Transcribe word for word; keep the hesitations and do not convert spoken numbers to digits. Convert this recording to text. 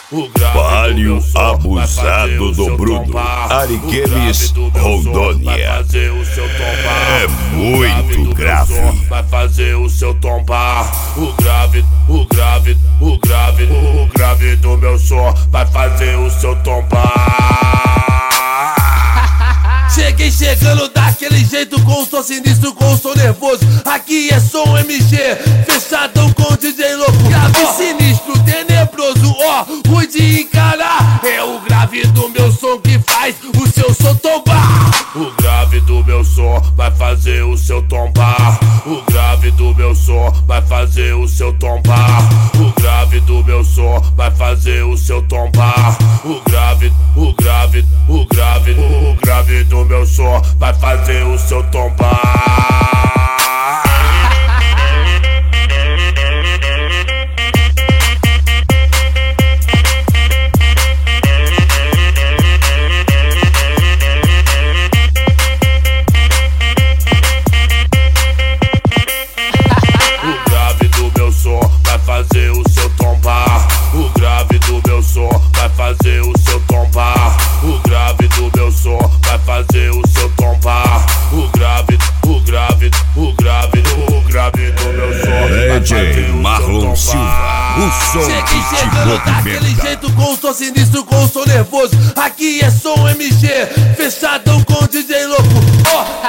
Palio abusado do Bruno, Ariquemes, Rondônia. É muito grave. Vai fazer o seu tombar. O grave, o grave, o grave, o grave do meu som vai fazer o seu tombar. Cheguei chegando daquele jeito, com o som sinistro, com o som nervoso. Aqui é som M G, fechadão com D J louco. Grave oh. Sinistro, tenebroso, ó, oh, ruim de encarar. É o grave do meu som que faz o seu som tombar. O grave do meu som vai fazer o seu tombar. O grave do meu som vai fazer o seu tombar. O grave do meu som vai fazer o seu tombar. O grave, o grave, o grave, o grave do meu som vai fazer o seu tombar. Fazer o seu tombar. O grave do meu som vai fazer o seu tombar. O grave do meu som vai fazer o seu tombar. O grave, o grave, o grave, o grave do meu som vai fazer o Marlon seu Silva, o som Cheguei que chegando daquele jeito, com o som sinistro, com o som nervoso. Aqui é som M G, fechadão com D J louco. Oh,